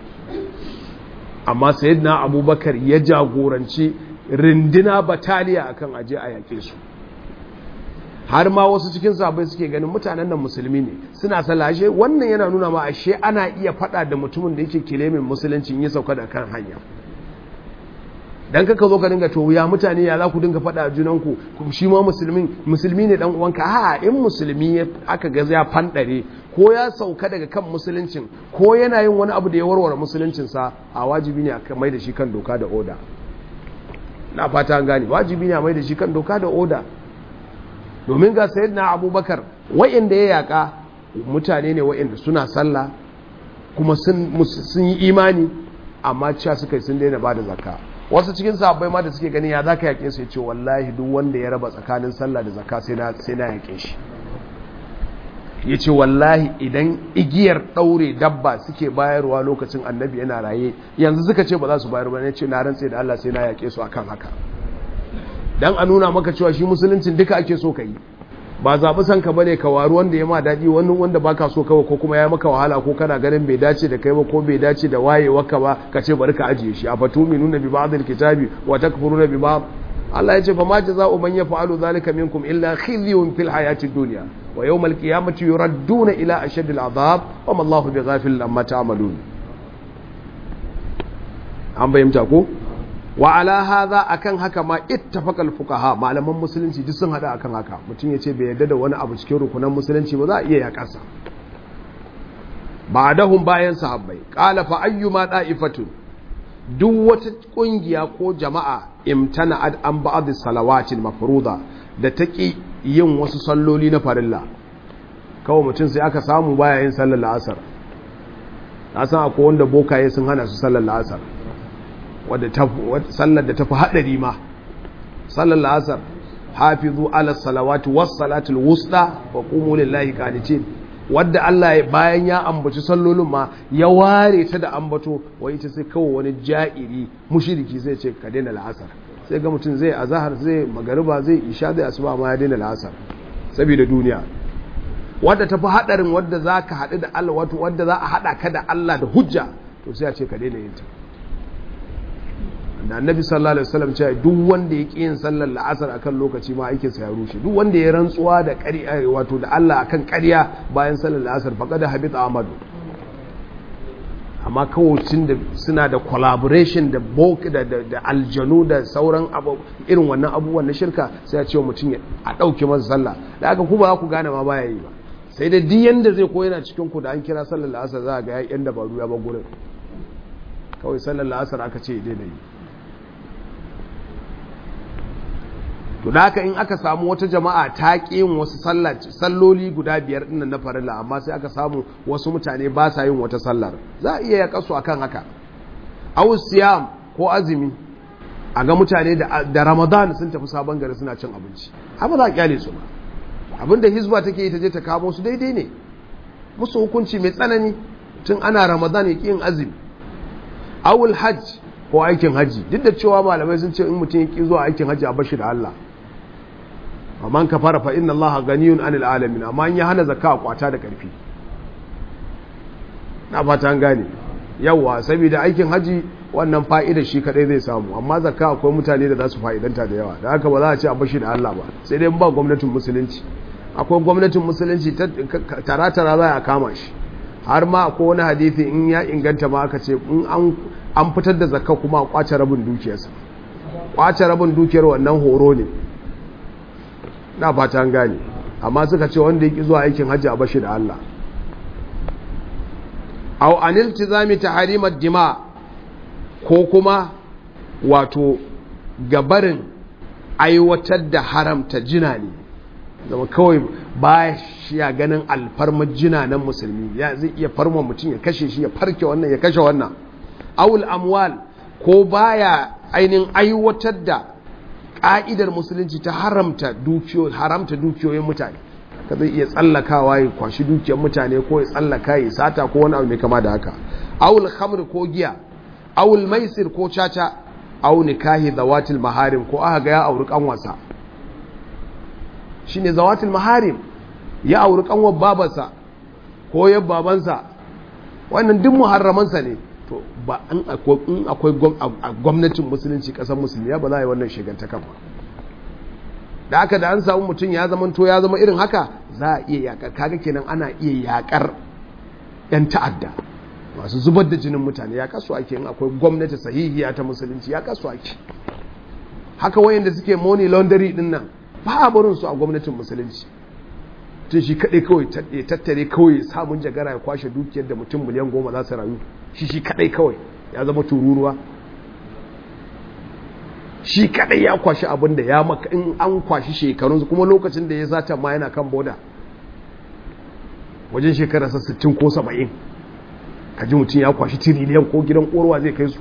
amma sayyidina Abubakar ya jagoranci rindina bataliya akan aje a yake su har ma wasu cikin sahabbai suke ganin mutanen nan musulmi ne suna salashe wannan yana nuna ma ashe ana iya fada da mutumin da yake kilemin musulunci ya sauka da kan hanya dan kaka zo ka dinga to ya mutane ya za ku dinga fada a junanku shi ma musulmin musulmi ne dan uwanka ha in musulmi aka ga ya fandare ko ya sauka daga kan musuluncin ko yana yin wani abu da ya warware musuluncin sa a wajibi ne a mai da shi kan doka da oda na fata an gane wajibi ne a mai da shi kan doka da oda domin ga sayyidina Abubakar wa'inda ya yaka mutane ne wa'inda suna sallah kuma sun yi imani amma cewa suka yi sun daina bada zakka wasu cikin sahabbai ma da suke gani ya zaka yake su yace wallahi duk wanda ya raba tsakanin sallah da zakka sai na sai na yake shi yace wallahi idan igiyar daure dabba suke bayarwa lokacin Annabi yana raye yanzu suka ce ba za su bayar ba ne ce na rantse da Allah sai na yake su akan haka dan a nuna maka cewa shi musuluncin duka ake so ka yi ba zaɓi san ka bane ka waru wanda ya ma daɗi wani wanda baka so kawai ko kuma ya maka wahala ko kana ganin bai dace da kai ba ko bai dace da wayewarka ba ka ce bari ka ajiye shi a fatuminuna bi ba'dil kitabi wa takfuruna bi ba'd Allah ya ce fa ma jazaa'u man yaf'alu dhalika minkum illa khizyun fil hayatid dunya wa yawmal qiyamati yuradduna ila ashaddil 'adhab wa ma Allahu bighafilin amma ta'malun an bayyana ko wa ala hadha akan haka ma ittafaqal fuqaha malaman musulunci duk sun hada akan haka mutum yace bai yarda da wani abu cikin rukunan musulunci ba za a iya yakarsa ba'dahum bayan sahabbai qala fa ayyuma da'ifatu duk wata kungiya ko jama'a imtana'at an ba'd salawatil mafruḍa da take yin wasu salloli na farilla kawai mutum sai aka samu baya yin sallar la'asar na san akwai wanda bokaye sun hana su sallar la'asar wadda sallar da tafi haɗari ma sallar la'asar hafizu ala salawati was salatul wusta wa qumu lillahi qanitin wadda Allah bayan ya ambaci sallolin ma ya ware ta da ambato wai ita sai kawai wani ja'iri mushriki zai ce ka daina la'asar sai ga mutum zai azhar zai magariba zai isha zai asuba ma ya daina la'asar saboda duniya wadda tafi haɗarin wadda zaka haɗu da Allah wato wadda za a haɗa ka da Allah da hujja to sai a ce ka daina yin ta da annabi sallallahu alaihi wasallam cewa duk wanda ya ƙi yin sallar la'asar akan lokaci ma aikin sa ya rushe duk wanda ya rantsuwa da ƙarya wato da Allah akan ƙarya bayan sallar la'asar faqad habita amadu amma kawocin da suna da collaboration da bok da da aljanu da sauran abu irin wannan abubuwan na shirka sai ya ce mutum a dauke masa sallah da aka ku ba ku gane ma baya yi ba sai da duk yanda zai koyi yana cikin ku da an kira sallar la'asar za ga ya yan dabaru ya ba gurin kawai sallar la'asar aka ce daina yi to da haka in aka samu wata jama'a ta ƙi yin wasu salloli guda biyar ɗin na farilla amma sai aka samu wasu mutane ba sa yin wata sallar za a iya yaƙa su akan haka aw siyam ko azumi a ga mutane da ramadan sun tafi sabon gari suna cin abinci haka za a kyale su ba abinda hizba take yi ta je ta kamo su daidai ne musu hukunci mai tsanani tun ana ramadan ya ƙi yin azumi awul hajj ko aikin haji, duk da cewa malamai sun ce in mutum ya ki zuwa aikin haji a bashi da Allah, amman kafara fa inna Allah ganiyun anil alamin, amma in ya hana zakka a kwata da karfi. na fata an gane yawa, saboda aikin haji wannan fa'idar shi kadai zai samu, amma zakka akwai mutane da za su fa'idanta da yawa, da haka ba za a ce a bashi da Allah ba, sai dai ba gwamnatin musulunci. Akwai gwamnatin musulunci tara-tara za a kama shi, har ma akwai wani hadithi in ya inganta ma aka ce in an fitar da zakka kuma a kwace rabin dukiyarsa, kwace rabin dukiyar wannan horo ne. na fata an gane, amma suka ce wanda ya ki zuwa aikin hajji a bashi da Allah. au anil tizami tahrimat dima, ko kuma wato gabarin aiwatar da haramta jina ne, zama kawai ba shi ya ganin alfarmar jina nan musulmi, ya zai iya farma mutum ya kashe shi, ya farke wannan ya kashe wannan. awul amwal, ko baya ainihin aiwatar da ƙa'idar musulunci ta haramta dukiyoyi haramta dukiyoyin mutane, ka zai iya tsallakawa ya kwashi dukiyar mutane, ko ya tsallaka ya sata ko wani abu mai kama da haka. awul khamr ko giya, awul maisir ko caca, aw nikahi zawatil maharim, ko aka ga ya auri kanwarsa, shine zawatil maharim, ya auri kanwar babarsa ko ya babansa, wannan duk muharramansa ne. To ba an akwai in akwai gwamnatin musulunci kasar musulmi ba za a yi wannan shigantaka ba. da aka da an samu mutum ya zama to ya zama irin haka, za a iya yakar, kaga kenan ana iya yakar yan ta'adda masu zubar da jinin mutane, ya kasu ake in akwai gwamnati sahihiya ta musulunci, ya kasu ake. haka wayanda suke money laundry din nan ba a barin su a gwamnatin musulunci, tun shi kadai kawai tattare kawai samun jagara ya kwashe dukiyar da mutum miliyan goma za su rayu, shi shi kadai kawai ya zama tururuwa, shi kadai ya kwashi abin da ya maka in an kwashi shekarunsu, kuma lokacin da ya zata ma yana kan boda wajen shekararsa sittin ko saba'in, kaji mutum ya kwashi tiriliyan, ko gidan korwa zai kai su.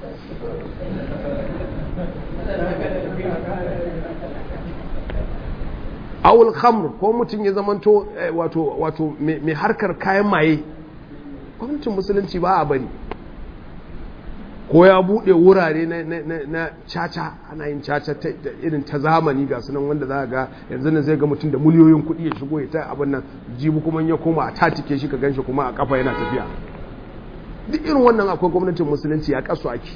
awul khamr, ko mutum ya zamanto wato wato mai harkar kayan maye, gwamnatin musulunci ba a bari. ko ya bude wurare na na caca, ana yin caca ta irin ta zamani ga sunan, wanda za ga yanzu nan zai ga mutum da miliyoyin kuɗi ya shigo ya ta abin nan, jibu kuma ya koma a tatike shi ka ganshi kuma a kafa yana tafiya. duk irin wannan akwai gwamnatin musulunci ya kasu ake.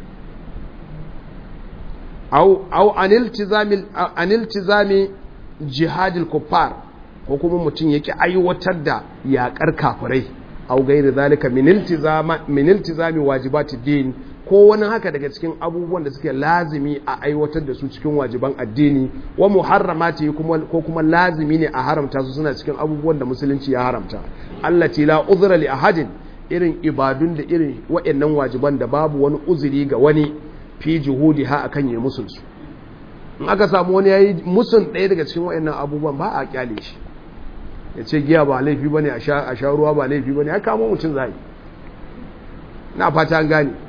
au au anil tizami anil tizami jihadil kuffar, ko kuma mutum yake aiwatar da yakar kafirai, au gairi zalika min iltizama min iltizami wajibati din, ko wani haka daga cikin abubuwan da suke lazimi a aiwatar da su cikin wajiban addini, wa muharramati kuma ko kuma lazimi ne a haramta su, suna cikin abubuwan da musulunci ya haramta. allati la uzra li ahadin, irin ibadun da irin waɗannan wajiban da babu wani uzuri ga wani fi juhudiha akan yi musun su. in aka samu wani yayi musun ɗaya daga cikin waɗannan abubuwan ba a kyale shi, ya ce giya ba laifi bane, a sha a sha ruwa ba laifi bane, ya kama mutum zai. na fata an gane.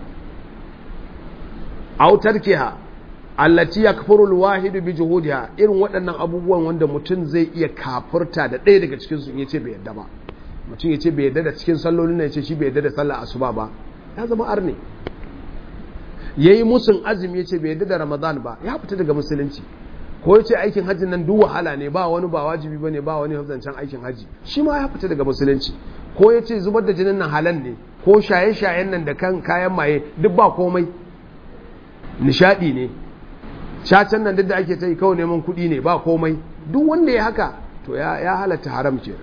aw tarkiha allati yakfuru alwahid bi juhudiha, irin waɗannan abubuwan wanda mutum zai iya kafirta da ɗaya daga cikin su in yace bai yadda ba. mutum yace bai yadda da cikin sallolin nan, yace shi bai yadda da sallar asuba ba, ya zama arne. yayi musun azumi yace bai yadda da ramadan ba, ya fita daga musulunci. ko yace aikin hajjin nan duk wahala ne, ba wani ba wajibi bane, ba wani zancen aikin haji, shi ma ya fita daga musulunci. ko yace zubar da jinin nan halal ne, ko shaye-shayen nan da kan kayan maye duk ba komai, nishadi ne, cacan nan duk da ake ta yi kawai neman kuɗi ne, ba komai, duk wanda ya haka to ya, ya halatta haram ce.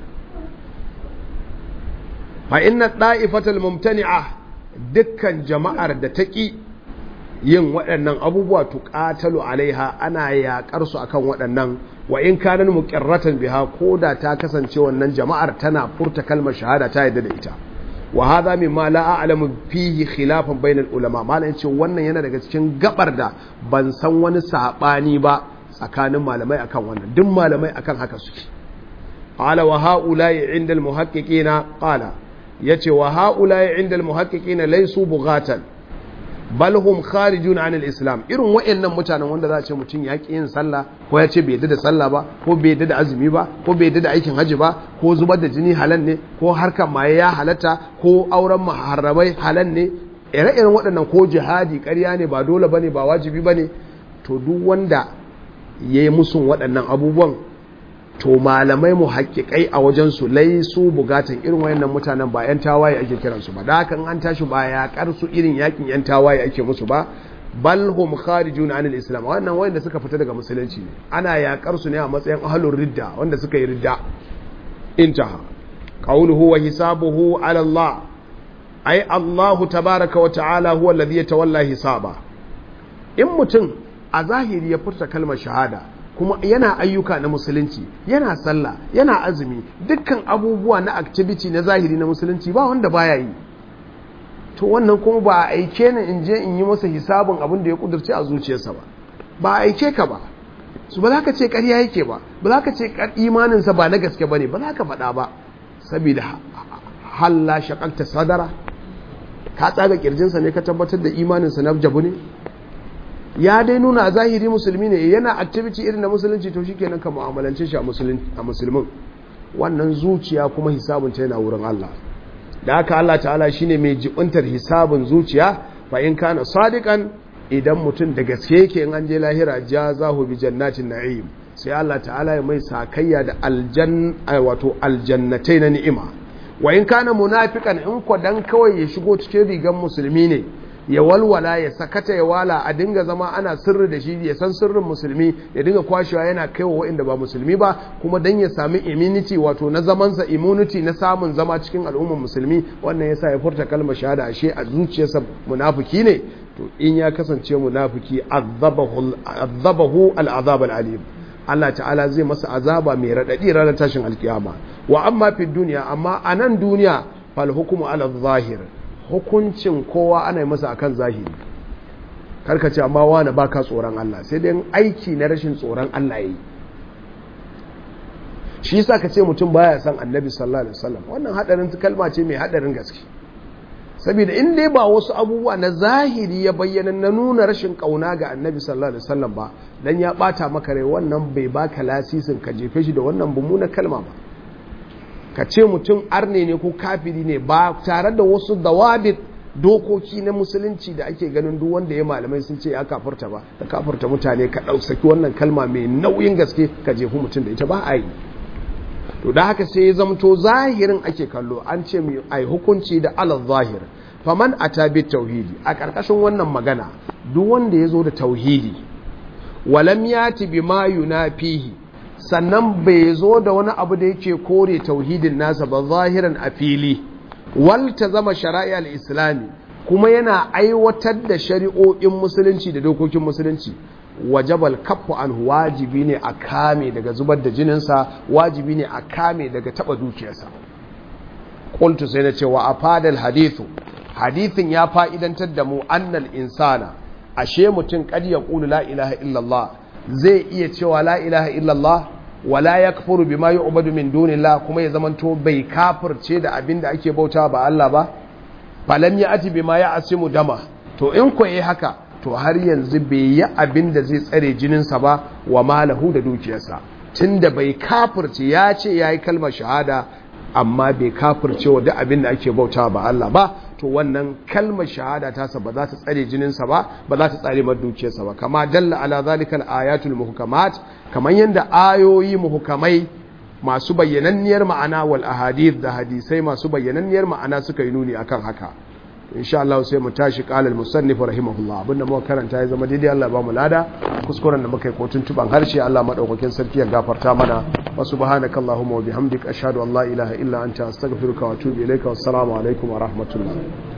fa inna da'ifatal mumtani'a, dukkan jama'ar da ta ƙi yin waɗannan abubuwa tuqatalu alaiha, ana yaƙar su akan waɗannan, wa in kanan muqirratan biha, koda ta kasance wannan jama'ar tana furta kalmar shahada ta yadda da ita. wa hadha mimma la a'lamu fihi khilafan bainal ulama, malan ce wannan yana daga cikin gabar da ban san wani sabani ba tsakanin malamai akan wannan, duk malamai akan haka suke. qala wa ha'ula'i 'inda al-muhaqqiqina, qala yace wa ha'ula'i 'inda al-muhaqqiqina laysu bughatan bal hum kharijun 'an al-islam. irin wayannan mutanen wanda za a ce mutum ya ki yin sallah, ko ya ce bai yadda da sallah ba, ko bai yadda da azumi ba, ko bai yadda da aikin haji ba, ko zubar da jini halal ne, ko harkar maye ya halatta, ko auren muharramai halal ne, ire-iren waɗannan ko jihadi ƙarya ne ba dole bane ba wajibi bane to duk wanda yayi musun waɗannan abubuwan to malamai mu haƙiƙai a wajen su laisu bugatan irin wayannan mutanen ba yan tawaye ake kiransu ba da haka an tashi ba yaƙar su irin yakin yan tawaye ake musu ba bal hum kharijun anil islam wannan wanda suka fita daga musulunci ne ana yakar su ne a matsayin ahlur ridda wanda suka yi ridda intaha qawluhu wa hisabuhu ala Allah ay Allah tabaaraka wa ta'ala huwa alladhi yatawalla hisaba in mutum a zahiri ya furta kalmar shahada kuma yana ayyuka na musulunci yana sallah yana azumi dukkan abubuwa na activity na zahiri na musulunci ba wanda baya yi to wannan kuma ba a aike ni in je in yi masa hisabin abin da ya kudurce a zuciyarsa ba ba a aike ka ba su ba za ka ce ƙarya yake ba ba za ka ce imaninsa ba na gaske ba ne ba za ka faɗa ba saboda halla shaƙaƙta sadara ka tsaga ƙirjinsa ne ka tabbatar da imaninsa na jabu ne ya dai nuna a zahiri musulmi ne yana activity irin na musulunci to shikenan ka mu'amalance shi a musulmin wannan zuciya kuma hisabinta yana wurin Allah da haka Allah ta'ala shine mai jibuntar hisabin zuciya fa in kana sadiqan idan mutum da gaske yake in an je lahira jazahu bi jannatin na'im sai Allah ta'ala ya mai sakayya da aljanna wato aljannatai na ni'ima wa in kana munafiqan in ko dan kawai ya shigo cikin rigan musulmi ne ya walwala ya sakata ya wala a dinga zama ana sirri da shi ya san sirrin musulmi ya dinga kwashewa yana kaiwa waɗanda ba musulmi ba kuma dan ya sami immunity wato na zamansa immunity na samun zama cikin al'ummar musulmi wannan yasa ya furta kalmar shahada ashe a zuciyarsa munafiki ne to in ya kasance munafiki azabahu azabahu al'azab al'alim Allah ta'ala zai masa azaba mai radadi ranar tashin alkiyama wa amma fi dunya amma anan duniya fal hukmu ala zahir hukuncin kowa ana yi masa akan zahiri karka ce amma wani baka tsoron Allah sai dai aiki na rashin tsoron Allah yayi shi yasa ka ce mutum baya san annabi sallallahu alaihi wasallam wannan hadarin kalma ce mai hadarin gaske saboda in dai ba wasu abubuwa na zahiri ya bayyana na nuna rashin kauna ga annabi sallallahu alaihi wasallam ba dan ya bata maka rai wannan bai baka lasisin ka jefe shi da wannan mummunar kalma ba ka ce mutum arne ne ko kafiri ne ba tare da wasu dawabit dokoki na musulunci da ake ganin duk wanda ya malamai sun ce ya kafurta ba da kafurta mutane ka ɗausaki wannan kalma mai nauyin gaske ka jefu mutum da ita ba a yi to da haka sai ya zamto zahirin ake kallo an ce mai ai hukunci da alal zahir faman ata bi tauhidi a ƙarƙashin wannan magana duk wanda ya zo da tauhidi walam yati bima yunafihi sannan bai zo da wani abu da yake kore tauhidin nasa ba zahiran a fili wal ta zama shari'a al-islami kuma yana aiwatar da shari'o'in musulunci da dokokin musulunci wajabal kaffu anhu wajibi ne a kame daga zubar da jininsa wajibi ne a kame daga taba dukiyarsa qultu sai na ce wa afadal hadithu hadithin ya fa'idantar da mu annal insana ashe mutum kad yaqulu la ilaha illallah zai iya cewa la ilaha illallah wala yakfuru bima yu'badu min dunillah kuma ya zamanto bai kafirce da abin da ake bauta ba Allah ba falam ya'ti bima ya'simu dama to in ko yi haka to har yanzu bai yi abin da zai tsare jininsa ba wa malahu da dukiyarsa tunda bai kafirce ya ce yayi kalmar shahada amma bai kafirce wa duk abin da ake bauta ba Allah ba to wannan kalmar shahada tasa ba za ta tsare jininsa ba ba za ta tsare mar dukiyarsa ba kama dalla ala zalikal ayatul muhkamat kaman yanda ayoyi muhkamai masu bayyananniyar ma'ana wal ahadith da hadisai masu bayyananniyar ma'ana suka yi nuni akan haka insha Allah sai mu tashi qala al musannif rahimahullah abinda muka karanta ya zama daidai Allah ba mu lada kuskuren da muka yi ko tuntuban harshe Allah madaukakin sarki ya gafarta mana wa subhanakallahumma wa bihamdika ashhadu an la ilaha illa anta astaghfiruka wa atubu ilaika wassalamu alaikum wa rahmatullah